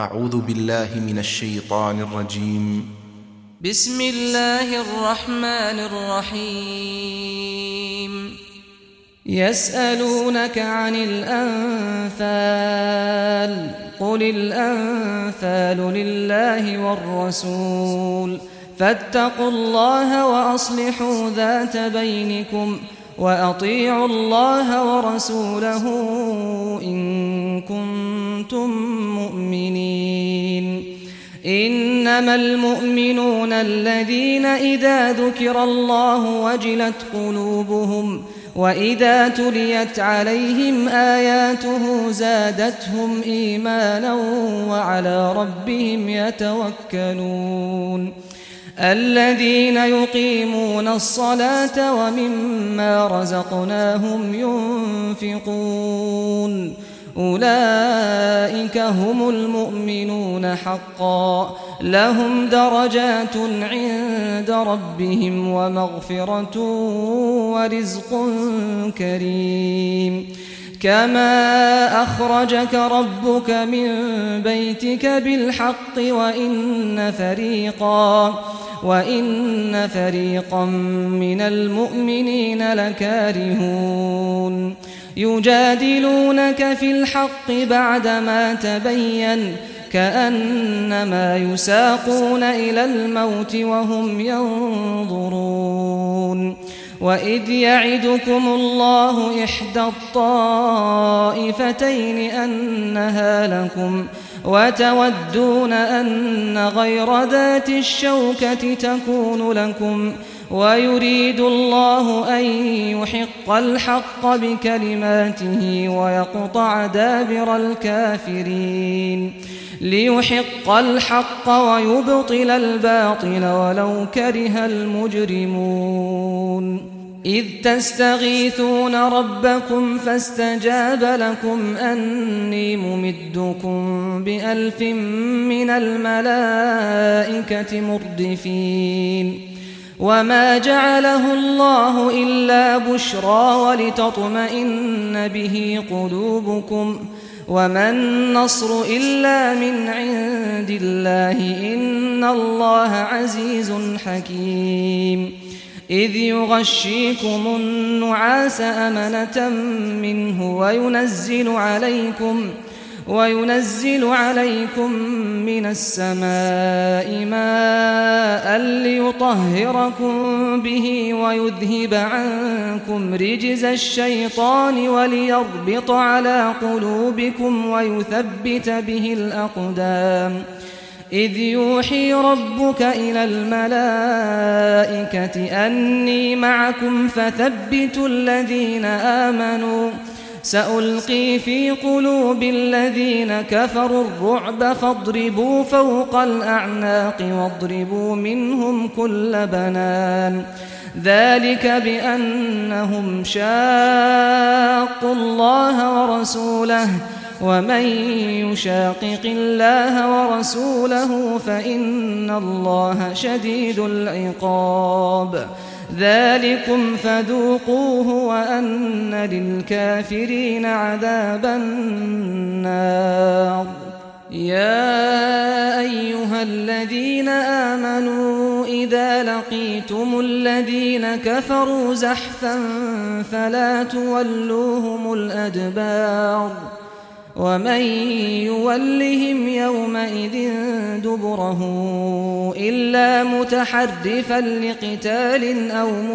أعوذ بالله من الشيطان الرجيم. بسم الله الرحمن الرحيم. يسألونك عن الأنفال قل الأنفال لله والرسول فاتقوا الله وأصلحوا ذات بينكم وأطيعوا الله ورسوله إن كنتم مؤمنين. إنما المؤمنون الذين إذا ذكر الله وجلت قلوبهم وإذا تليت عليهم آياته زادتهم إيمانا وعلى ربهم يتوكلون. الذين يقيمون الصلاة ومما رزقناهم ينفقون أولئك هم المؤمنون حقا لهم درجات عند ربهم ومغفرة ورزق كريم. كما أخرجك ربك من بيتك بالحق وإن فريقا من المؤمنين لكارهون. يجادلونك في الحق بعدما تبين كأنما يساقون إلى الموت وهم ينظرون. وإذ يعدكم الله إحدى الطائفتين أنها لكم وتودون أن غير ذات الشوكة تكون لكم ويريد الله أن يحق الحق بكلماته ويقطع دابر الكافرين ليحق الحق ويبطل الباطل ولو كره المجرمون. إذ تستغيثون ربكم فاستجاب لكم أني ممدكم ب1000 من الملائكة مردفين. وما جعله الله إلا بشرى ولتطمئن به قلوبكم وما النصر إلا من عند الله إن الله عزيز حكيم. إذ يغشيكم النعاس أمنة منه وينزل عليكم من السماء ماء ليطهركم به ويذهب عنكم رجز الشيطان وليربط على قلوبكم ويثبت به الأقدام. إذ يوحي ربك إلى الملائكة أني معكم فثبتوا الذين آمنوا سألقي في قلوب الذين كفروا الرعب فاضربوا فوق الأعناق واضربوا منهم كل بنان. ذلك بأنهم شاقوا الله ورسوله ومن يشاقق الله ورسوله فإن الله شديد العقاب. ذلكم فذوقوه وأن للكافرين عذاب النار. يا أيها الذين آمنوا إذا لقيتم الذين كفروا زحفا فلا تولوهم الأدبار ومن يولهم يومئذ دبره إلا متحرفا لقتال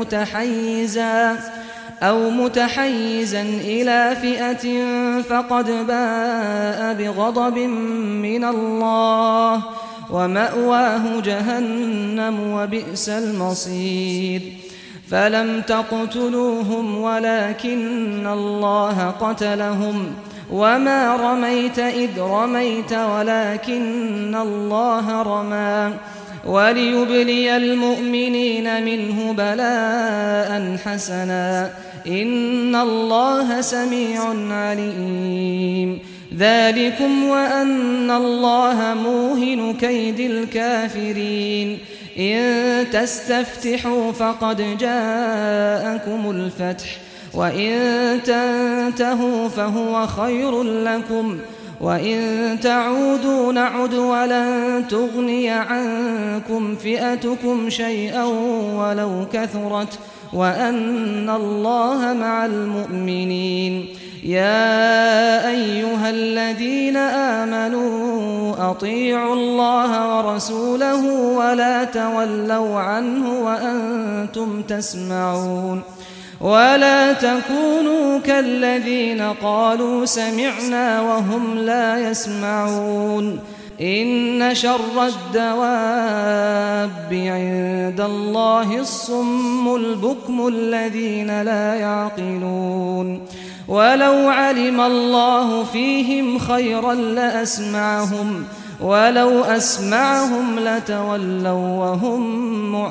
أو متحيزا إلى فئة فقد باء بغضب من الله ومأواه جهنم وبئس المصير. فلم تقتلوهم ولكن الله قتلهم وما رميت إذ رميت ولكن الله رمى وليبلي المؤمنين منه بلاء حسنا إن الله سميع عليم. ذلكم وأن الله موهن كيد الكافرين. إن تستفتحوا فقد جاءكم الفتح وإن تنتهوا فهو خير لكم وإن تعودوا نعد ولن تغني عنكم فئتكم شيئا ولو كثرت وأن الله مع المؤمنين يا أيها الذين آمنوا أطيعوا الله ورسوله ولا تولوا عنه وأنتم تسمعون ولا تكونوا كالذين قالوا سمعنا وهم لا يسمعون إن شر الدواب عند الله الصم البكم الذين لا يعقلون ولو علم الله فيهم خيرا لأسمعهم ولو أسمعهم لتولوا وهم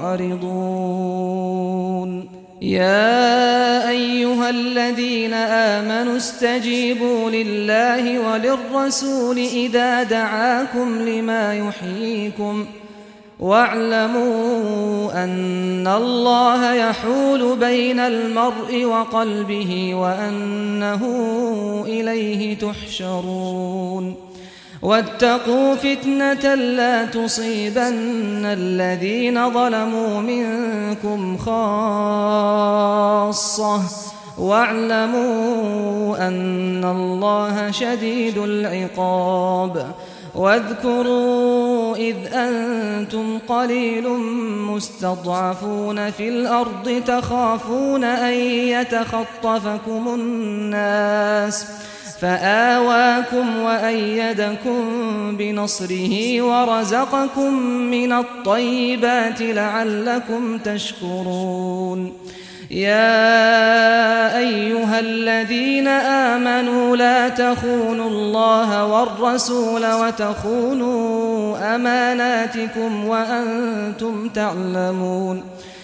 معرضون يا أيها الذين آمنوا استجيبوا لله وللرسول إذا دعاكم لما يحييكم واعلموا أن الله يحول بين المرء وقلبه وأنه إليه تحشرون واتقوا فتنة لا تصيبن الذين ظلموا منكم خاصة واعلموا أن الله شديد العقاب واذكروا إذ أنتم قليل مستضعفون في الأرض تخافون أن يتخطفكم الناس فآواكم وأيدكم بنصره ورزقكم من الطيبات لعلكم تشكرون يا أيها الذين آمنوا لا تخونوا الله والرسول وتخونوا أماناتكم وأنتم تعلمون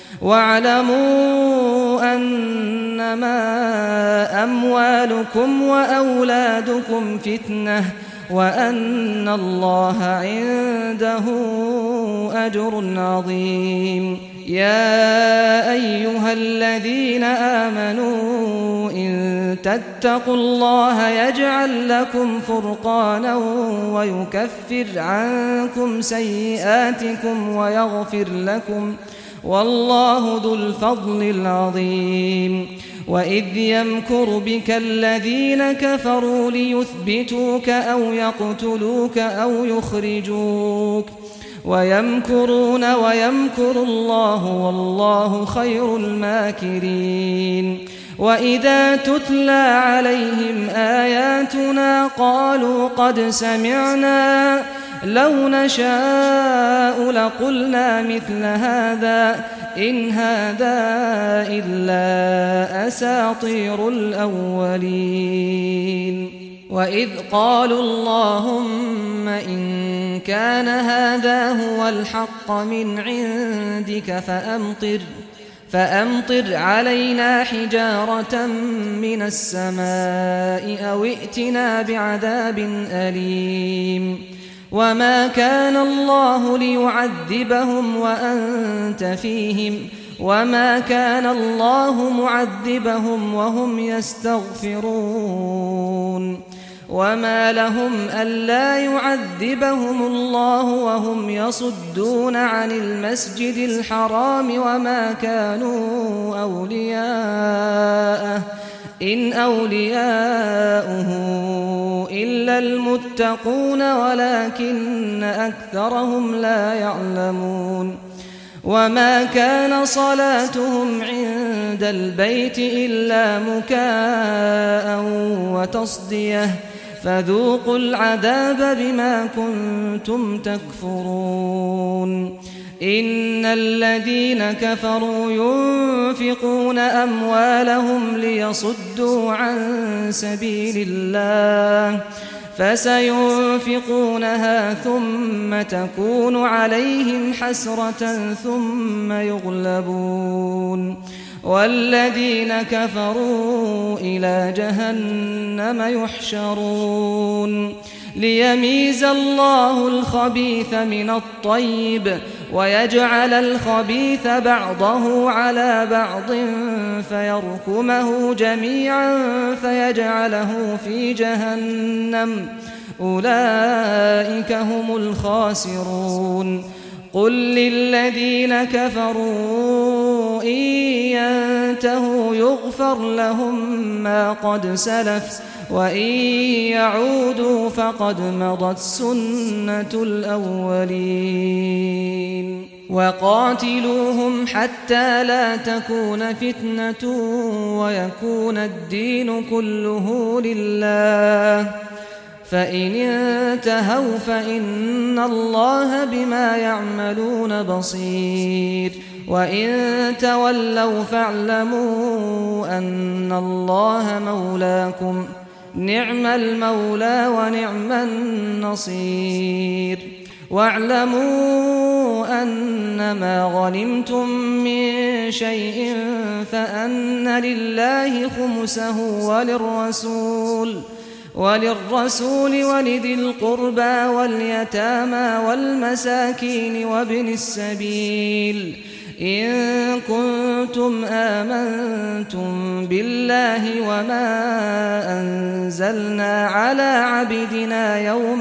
واعلموا أنما أموالكم وأولادكم فتنة وأن الله عنده أجر عظيم يا أيها الذين آمنوا إن تتقوا الله يجعل لكم فرقانا ويكفر عنكم سيئاتكم ويغفر لكم والله ذو الفضل العظيم وإذ يمكر بك الذين كفروا ليثبتوك أو يقتلوك أو يخرجوك ويمكرون ويمكر الله والله خير الماكرين وإذا تتلى عليهم آياتنا قالوا قد سمعنا لو نشاء لقلنا مثل هذا إن هذا إلا أساطير الأولين وإذ قالوا اللهم إن كان هذا هو الحق من عندك فأمطر علينا حجارة من السماء أو ائتنا بعذاب أليم وما كان الله ليعذبهم وأنت فيهم وما كان الله معذبهم وهم يستغفرون وما لهم ألا يعذبهم الله وهم يصدون عن المسجد الحرام وما كانوا أولياءه إن أولياؤه إلا المتقون ولكن أكثرهم لا يعلمون وما كان صلاتهم عند البيت إلا مكاء وتصدية فذوقوا العذاب بما كنتم تكفرون إن الذين كفروا ينفقون أموالهم ليصدوا عن سبيل الله فسينفقونها ثم تكون عليهم حسرة ثم يغلبون والذين كفروا إلى جهنم يحشرون ليميز الله الخبيث من الطيب ويجعل الخبيث بعضه على بعض فيركمه جميعا فيجعله في جهنم أولئك هم الخاسرون قل للذين كفروا إن ينتهوا يغفر لهم ما قد سلف وإن يعودوا فقد مضت سنة الأولين وقاتلوهم حتى لا تكون فتنة ويكون الدين كله لله فإن انتهوا فإن الله بما يعملون بصير وإن تولوا فاعلموا أن الله مولاكم نعم المولى ونعم النصير واعلموا أنما غنمتم من شيء فأن لله خمسه وللرسول ولذي القربى واليتامى والمساكين وابن السبيل إن كنتم آمنتم بالله وما أنزلنا على عبدنا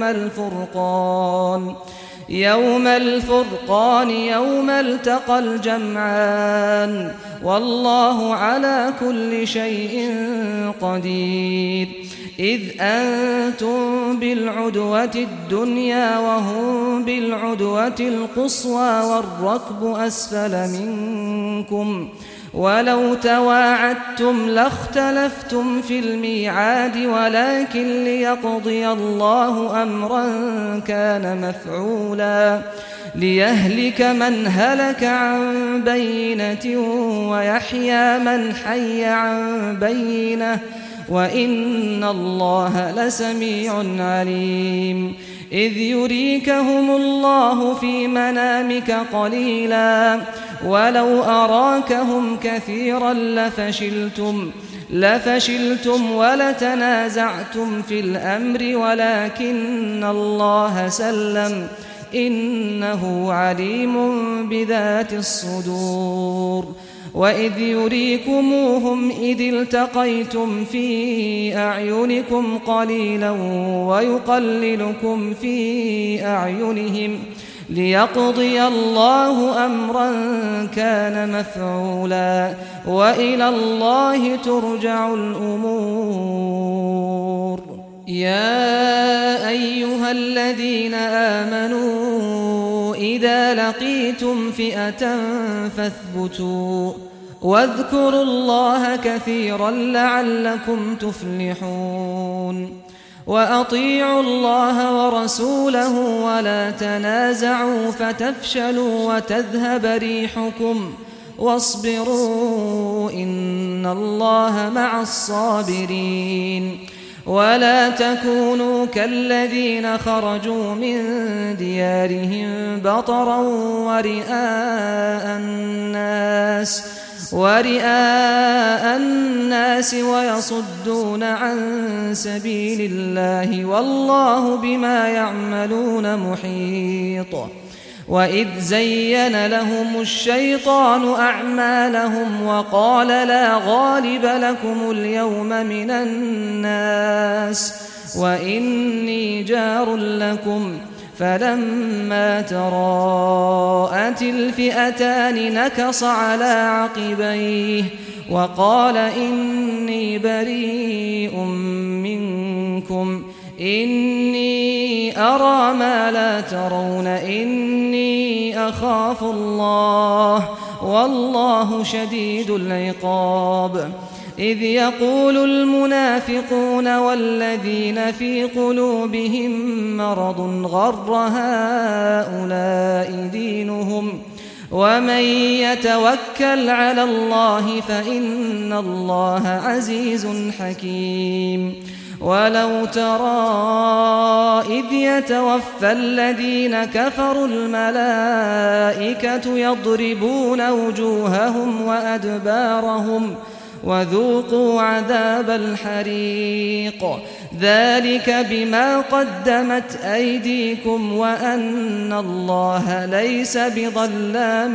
يوم الفرقان يوم التقى الجمعان والله على كل شيء قدير إذ أنتم بالعدوة الدنيا وهم بالعدوة القصوى والركب أسفل منكم ولو تواعدتم لاختلفتم في الميعاد ولكن ليقضي الله أمرا كان مفعولا ليهلك من هلك عن بينة ويحيى من حي عن بينة وإن الله لسميع عليم إذ يريكهم الله في منامك قليلا ولو أراكهم كثيرا لفشلتم ولتنازعتم في الأمر ولكن الله سلم إنه عليم بذات الصدور وإذ يريكموهم إذ التقيتم في أعينكم قليلا ويقللكم في أعينهم ليقضي الله أمرا كان مفعولا وإلى الله ترجع الأمور يا أيها الذين آمنوا إذا لقيتم فئة فاثبتوا واذكروا الله كثيرا لعلكم تفلحون وأطيعوا الله ورسوله ولا تنازعوا فتفشلوا وتذهب ريحكم واصبروا إن الله مع الصابرين ولا تكونوا كالذين خرجوا من ديارهم بطرا ورئاء الناس ويصدون عن سبيل الله والله بما يعملون محيط وإذ زين لهم الشيطان أعمالهم وقال لا غالب لكم اليوم من الناس وإني جار لكم فلما تراءت الفئتان نكص على عقبيه وقال إني بريء منكم إني أرى ما لا ترون إني أخاف الله والله شديد العقاب إذ يقول المنافقون والذين في قلوبهم مرض غر هؤلاء دينهم ومن يتوكل على الله فإن الله عزيز حكيم ولو ترى إذ يتوفى الذين كفروا الملائكة يضربون وجوههم وأدبارهم وذوقوا عذاب الحريق ذلك بما قدمت أيديكم وأن الله ليس بظلام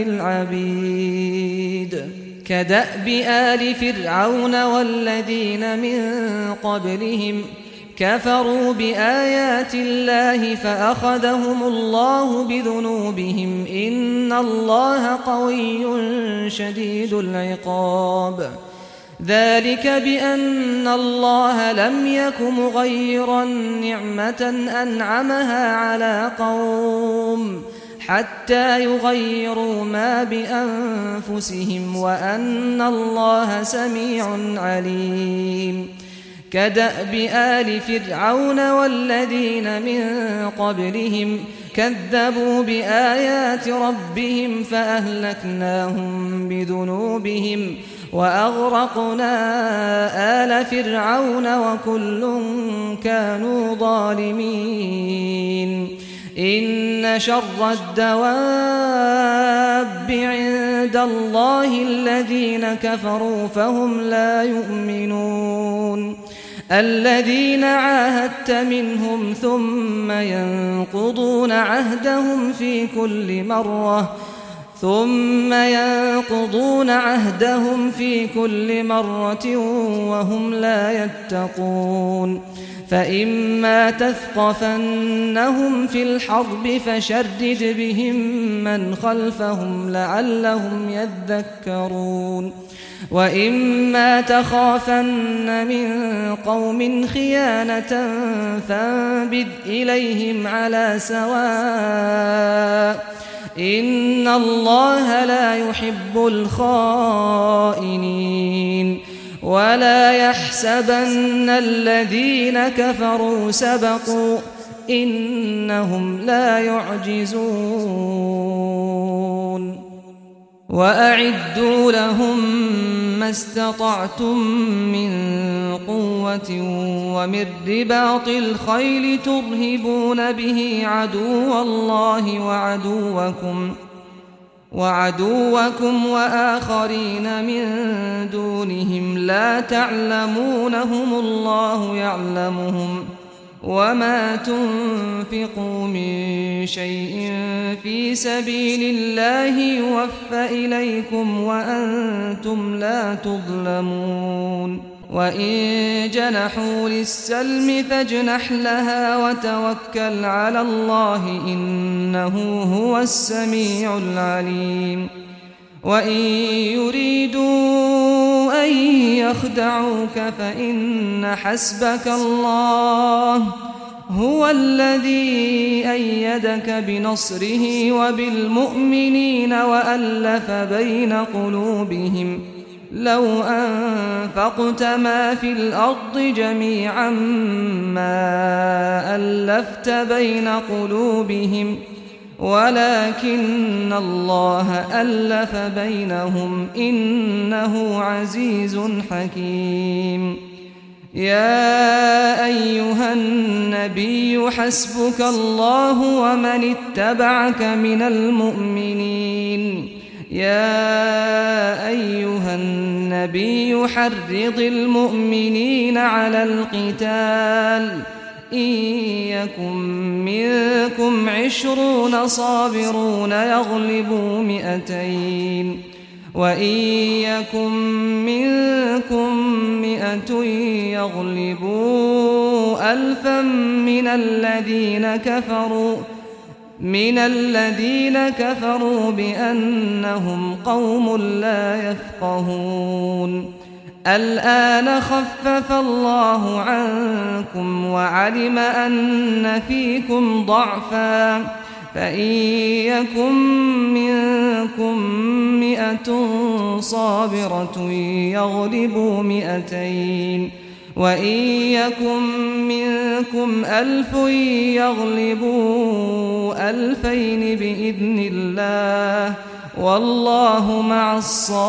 للعبيد كدأب آل فرعون والذين من قبلهم كفروا بآيات الله فأخذهم الله بذنوبهم إن الله قوي شديد العقاب ذلك بأن الله لم يك مغيرا نعمة أنعمها على قوم حتى يغيروا ما بأنفسهم وأن الله سميع عليم كدأب آل فرعون والذين من قبلهم كذبوا بآيات ربهم فأهلكناهم بذنوبهم وأغرقنا آل فرعون وكل كانوا ظالمين إن شر الدواب عند الله الذين كفروا فهم لا يؤمنون الذين عاهدت منهم ثم ينقضون عهدهم في كل مرة وهم لا يتقون فإما تثقفنهم في الحرب فشرد بهم من خلفهم لعلهم يذكرون وإما تخافن من قوم خيانة فانبذ إليهم على سواء إن الله لا يحب الخائنين ولا يحسبن الذين كفروا سبقوا إنهم لا يعجزون وأعدوا لهم ما استطعتم من قوة ومن رباط الخيل ترهبون به عدو الله وعدوكم وآخرين من دونهم لا تعلمونهم الله يعلمهم وما تنفقوا من شيء في سبيل الله يوفى إليكم وأنتم لا تظلمون وإن جنحوا للسلم فاجنح لها وتوكل على الله إنه هو السميع العليم وإن يريدوا أن يخدعوك فإن حسبك الله هو الذي أيدك بنصره وبالمؤمنين وألف بين قلوبهم لو أنفقت ما في الأرض جميعا ما ألفت بين قلوبهم ولكن الله ألف بينهم إنه عزيز حكيم يا أيها النبي حسبك الله ومن اتبعك من المؤمنين يا أيها النبي حرض المؤمنين على القتال إن يكن منكم 20 صابرون يغلبوا 200 وإن يكن منكم 100 يغلبوا 1000 من الذين كفروا بأنهم قوم لا يفقهون الآن خفف الله عنكم وعلم أن فيكم ضعفا فإن يكن منكم 100 صابرة يغلبوا 200 وإن يكن منكم 1000 يغلبوا 2000 بإذن الله والله مع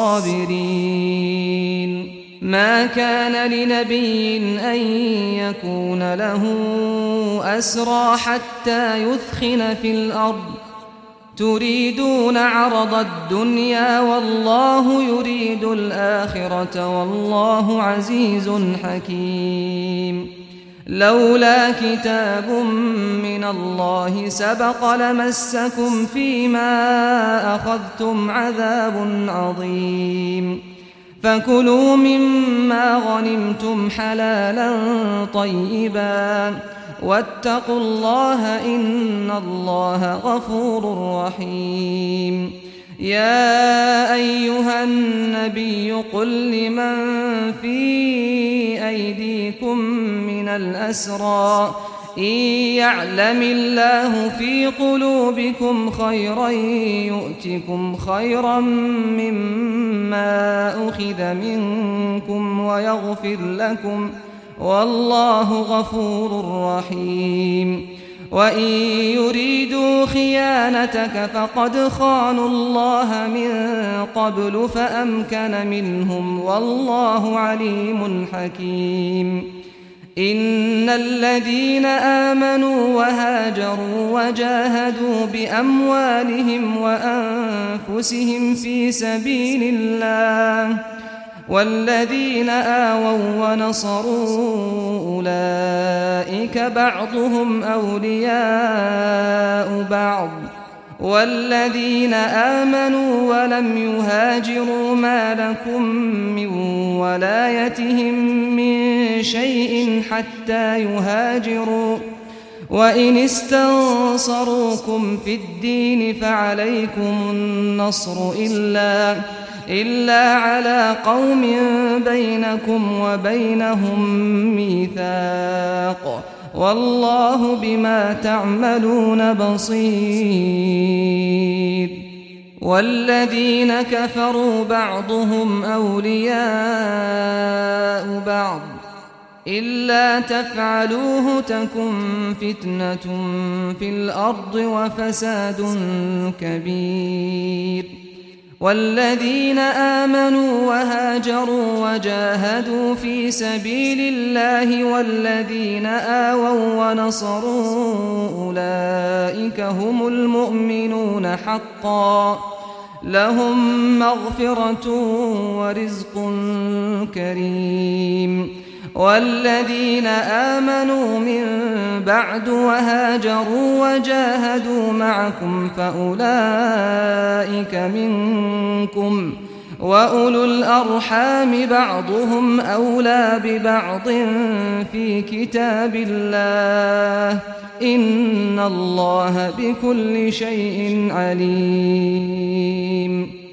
الصابرين ما كان لنبي أن يكون له أسرى حتى يثخن في الأرض تريدون عرض الدنيا والله يريد الآخرة والله عزيز حكيم لولا كتاب من الله سبق لمسكم فيما أخذتم عذاب عظيم فكلوا مما غنمتم حلالا طيبا واتقوا الله إن الله غفور رحيم. يا أيها النبي قل لمن في أيديكم من الأسرى إن يعلم الله في قلوبكم خيرا يؤتكم خيرا مما أخذ منكم ويغفر لكم والله غفور رحيم. وإن يريدوا خيانتك فقد خانوا الله من قبل فأمكن منهم والله عليم حكيم. إن الذين آمنوا وهاجروا وجاهدوا بأموالهم وأنفسهم في سبيل الله والذين آووا ونصروا أولئك بعضهم أولياء بعض والذين آمنوا ولم يهاجروا ما لكم من ولايتهم من شيء حتى يهاجروا وإن استنصروكم في الدين فعليكم النصر إلا على قوم بينكم وبينهم ميثاق والله بما تعملون بصير. والذين كفروا بعضهم أولياء بعض إلا تفعلوه تكن فتنة في الأرض وفساد كبير. والذين آمنوا وهاجروا وجاهدوا في سبيل الله والذين آووا ونصروا أولئك هم المؤمنون حقا لهم مغفرة ورزق كريم. والذين آمنوا من بعد وهاجروا وجاهدوا معكم فأولئك منكم وأولو الأرحام بعضهم أولى ببعض في كتاب الله إن الله بكل شيء عليم.